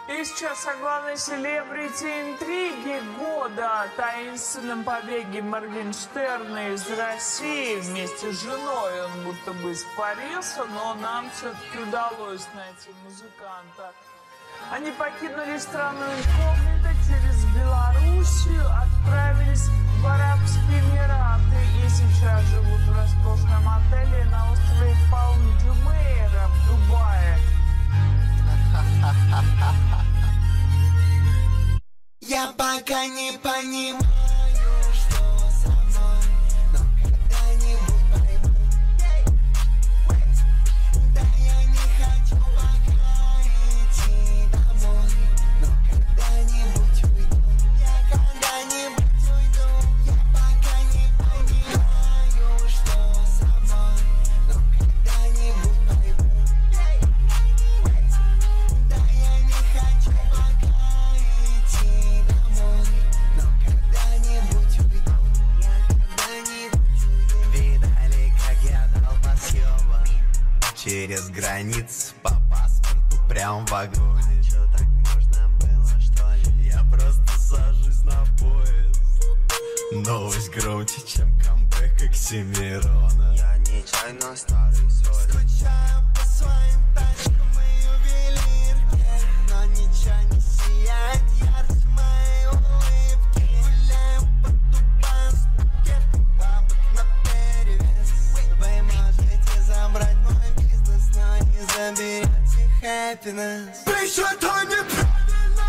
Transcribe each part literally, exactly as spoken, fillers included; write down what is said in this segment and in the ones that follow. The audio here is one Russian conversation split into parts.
И сейчас о главной селебрити интриги года, о таинственном побеге Моргенштерна из России. Вместе с женой он будто бы испарился, но нам все-таки удалось найти музыканта. Они покинули страну инкогнито, через Белоруссию отправились в Арабские Эмираты и сейчас живут в роскошном отеле на острове Палм-Джумейра в Дубае. Я пока не понимаю, что со мной, но когда-нибудь пойму. Да я не хочу пока идти домой, но когда-нибудь уйду. Я когда-нибудь уйду. Я пока не понимаю, что со мной, но когда-нибудь пойму. Да я не хочу пока идти домой, но когда-нибудь уйду. Я когда-нибудь уйду. Видали, как я дал по съебам через границ по паспорту прям в вагоне. Чё, так можно было, что ли? Я просто сажусь на поезд. Новость громче, чем камбэк Оксимирона. Я нечаянно старый соль. Скучаю по своим тачкам и ювелирке, но ничего не сияет ярче моей улыбки. Гуляю по Дубаю с пакетом бабок наперевес. Вы можете забрать мой бизнес, но не заберете happiness. Плечо то неправильно,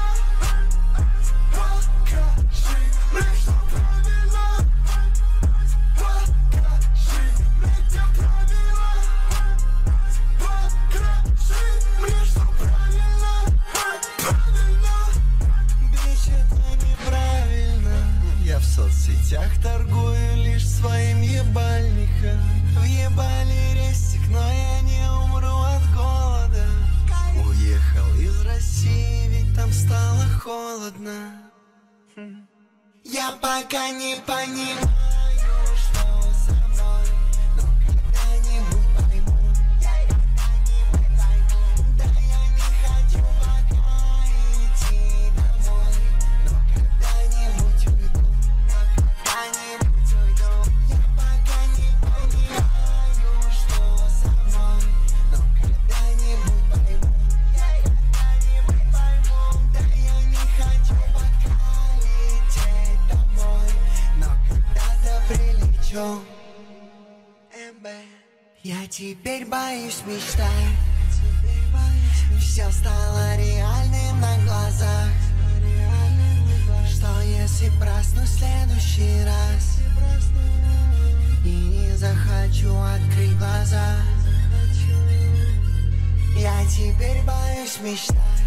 покажи мне, что правильно. Покажи мне, где правила. Покажи мне, что правильно. Правильно. Бич, это неправильно. Я в соцсетях торгую лишь своим ебальником. Въебали рестик, но я не умру от голода. Уехал из России, ведь там стало холодно. Я пока не понимаю, что со мной, но когда-нибудь пойму. Да я не хочу пока идти домой, но когда-нибудь уйду. Когда-нибудь уйду. Я пока не понимаю, что со мной, но когда-нибудь пойму. Когда-нибудь пойму. Да я не хочу пока лететь домой, но когда-то прилечу. Я теперь боюсь мечтать. Все стало реальным на глазах. Что если проснусь в следующий раз и не захочу открыть глаза? Я теперь боюсь мечтать.